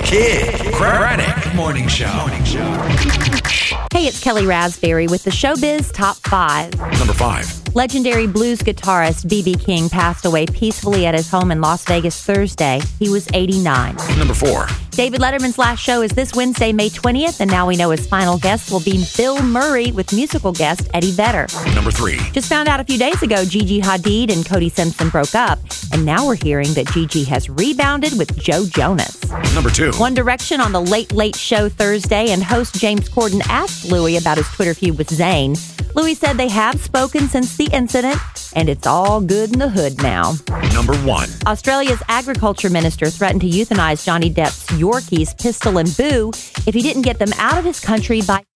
Kid Craddock Morning Show. Hey, it's Kelly Raspberry with the Showbiz Top 5. Number 5. Legendary blues guitarist B.B. King passed away peacefully at his home in Las Vegas Thursday. He was 89. Number 4. David Letterman's last show is this Wednesday, May 20th, and now we know his final guest will be Bill Murray with musical guest Eddie Vedder. Number 3. Just found out a few days ago Gigi Hadid and Cody Simpson broke up, and now we're hearing that Gigi has rebounded with Joe Jonas. Number 2. One Direction on the Late Late Show Thursday, and host James Corden asked Louis about his Twitter feud with Zayn. Louis said they have spoken since the incident, and it's all good in the hood now. Number 1. Australia's agriculture minister threatened to euthanize Johnny Depp's Yorkies, Pistol and Boo, if he didn't get them out of his country by